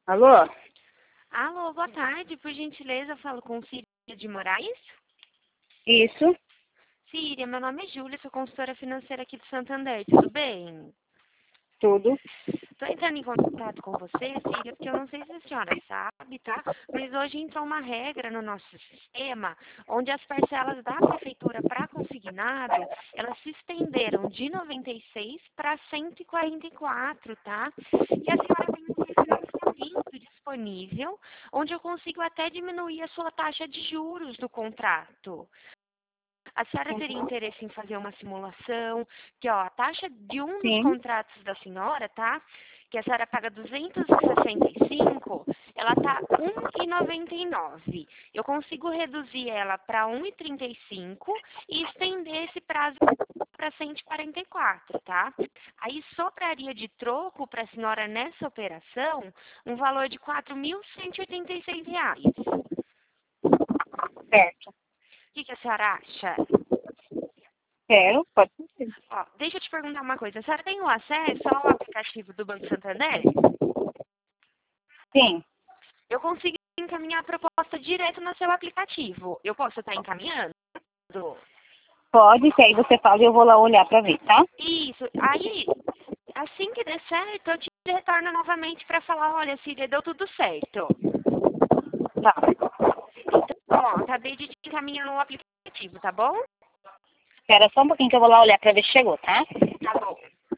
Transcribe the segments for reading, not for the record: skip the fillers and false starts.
Alô? Alô, boa tarde. Por gentileza, eu falo com Síria de Moraes. Isso, Síria, meu nome é Júlia, sou consultora financeira aqui do Santander. Tudo bem? tudo. Estou entrando em contato com você, Síria, porque eu não sei se a senhora sabe, tá? Mas hoje entrou uma regra no nosso sistema, onde as parcelas da prefeitura para consignado, elas se estenderam de 96 para 144, tá? E a senhora tem um refinanciamento disponível, onde eu consigo até diminuir a sua taxa de juros do contrato. A senhora teria interesse em fazer uma simulação, que ó, a taxa de um dos Sim. contratos da senhora, tá? Que a senhora paga 265, ela tá 1,99. Eu consigo reduzir ela para 1,35 e estender esse prazo para 144, tá? Aí sobraria de troco para a senhora nessa operação um valor de R$ 4.186. Certo. O que a senhora acha? Quero, pode ser. Ó, deixa eu te perguntar uma coisa. A senhora tem o acesso ao aplicativo do Banco Santander? Sim, Eu consigo encaminhar a proposta direto no seu aplicativo. Eu posso estar encaminhando? pode, que aí você fala e eu vou lá olhar pra ver, tá? Isso. Aí, assim que der certo, eu te retorno novamente para falar, olha, Síria, deu tudo certo. Tá. Então, ó, acabei de te encaminhar no aplicativo, tá bom? Espera só um pouquinho que eu vou lá olhar pra ver se chegou, tá? Tá bom.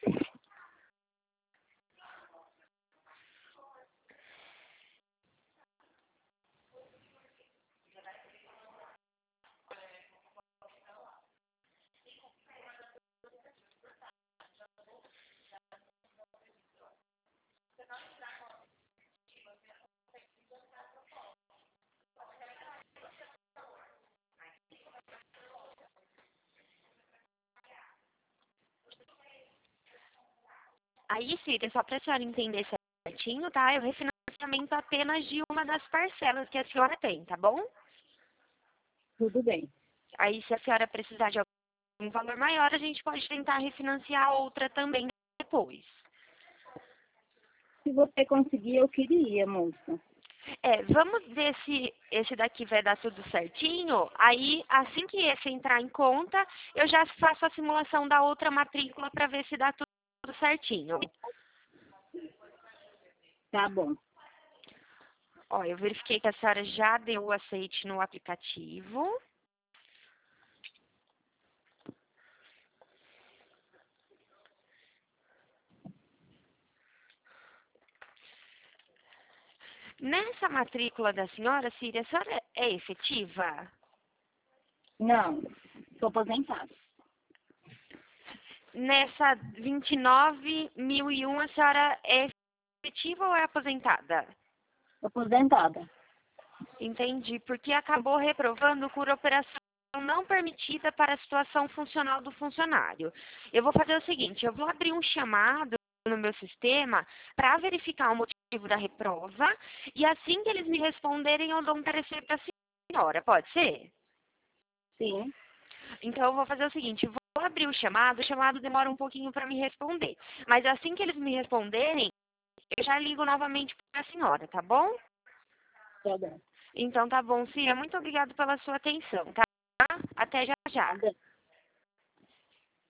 Aí, Síria, só para a senhora entender certinho, tá? Eu refinanciamento apenas de uma das parcelas que a senhora tem, tá bom? Tudo bem. Aí, se a senhora precisar de algum valor maior, a gente pode tentar refinanciar outra também depois. Se você conseguir, eu queria, moça. Vamos ver se esse daqui vai dar tudo certinho. Aí, assim que esse entrar em conta, eu já faço a simulação da outra matrícula para ver se dá tudo certinho. Tá bom. Ó, eu verifiquei que a senhora já deu o aceite no aplicativo. Nessa matrícula da senhora, Síria, a senhora é efetiva? Não, sou aposentada. Nessa 29.001, a senhora é efetiva ou é aposentada? Aposentada. Entendi, porque acabou reprovando por operação não permitida para a situação funcional do funcionário. Eu vou fazer o seguinte, eu vou abrir um chamado no meu sistema para verificar o motivo da reprova e assim que eles me responderem, eu dou um parecer para a senhora, pode ser? Sim, Então, eu vou fazer o seguinte, vou abrir o chamado demora um pouquinho para me responder, mas assim que eles me responderem, eu já ligo novamente para a senhora, tá bom? tá bom. Então, tá bom, Cira, muito obrigada pela sua atenção, tá? Até já já. Nada.